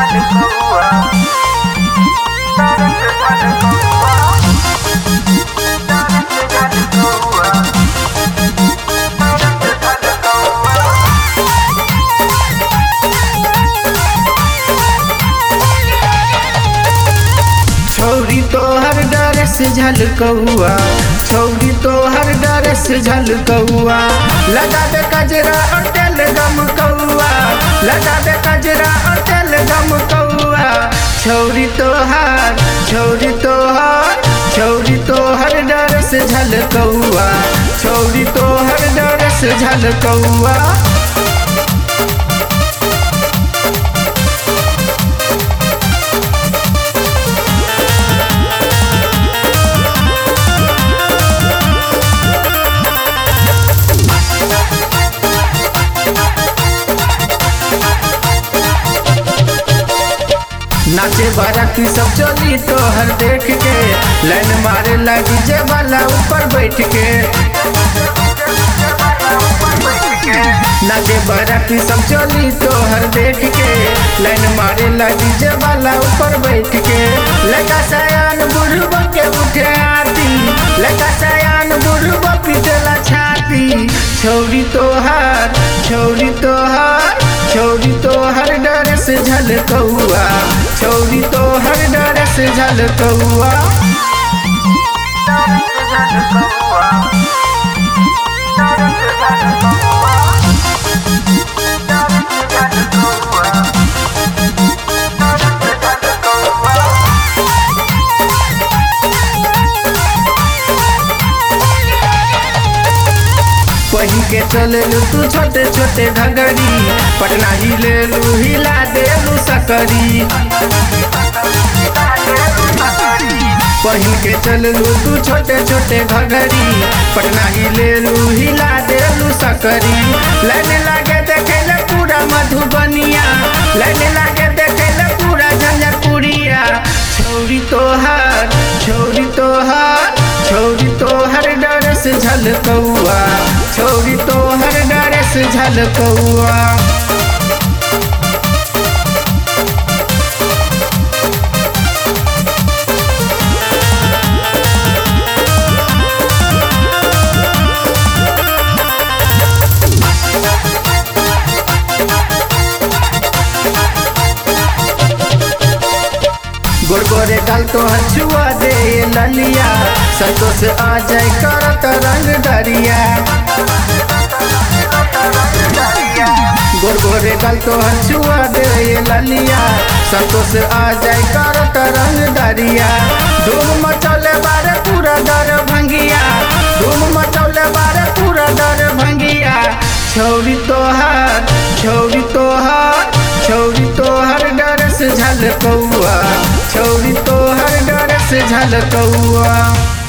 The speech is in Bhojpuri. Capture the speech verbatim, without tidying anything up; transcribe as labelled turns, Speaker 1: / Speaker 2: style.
Speaker 1: छौरी तोहर डर से झलकौआ, छौरी तोहर डर से झलकौआ, लगा दे कजरा और तेल गम कौआ, लगा दे कजरा और तेल गम कौआ। छौरी तोहर छौरी तोहर छौरी तोहर डर से झलकौआ, छौरी तोहर डर से झलकौआ। नाचे बाराती सब चली तोहर देख के, लाइन मारे लगी जे वाला ऊपर बैठ के। नाचे बाराती सब चली तोहर देख के, लाइन मारे लगी जे वाला ऊपर बैठ के। लगा सयान बुढ़बो के उठे आती, लगा सयान बुढ़बो पिटला छाती। छौरी तोहर छौरी तोहर छौरी तोहर डर से झलकौआ, छौरी तोहर डर से झलकौआ। पहिन के चललू तू छोटे छोटे घगरी, पटना ही ले लू हिला देलू सकरी। पहिन के चललू तू छोटे छोटे घगरी, पटना ही ले लू हिला देलू सकरी। लाइन लागे देखेले पूरा मधुबनिया, लाइन लागे देखेले पूरा झंझरपुरिया। छौरी तोहर छौरी तोहर छौरी तोहर डर से झलकौआ, छौरी तोहर डर से झलकौआ। गोरगोरे गाल तो हछुआ दे ललिया, संतोष आ जाए करत रंग दरिया। गोरगोरे गाल तो हछुआ दे ललिया, संतोष आ जाए करत रंग दरिया। धूम मचौले बारे पूरा दर भंगिया, धूम मचौले बारे पूरा दर भंगिया। छौरी तोहर छौरी तोहर छौरी तोहर डर से झलकौआ, छौरी तोहर डर से झलकौआ।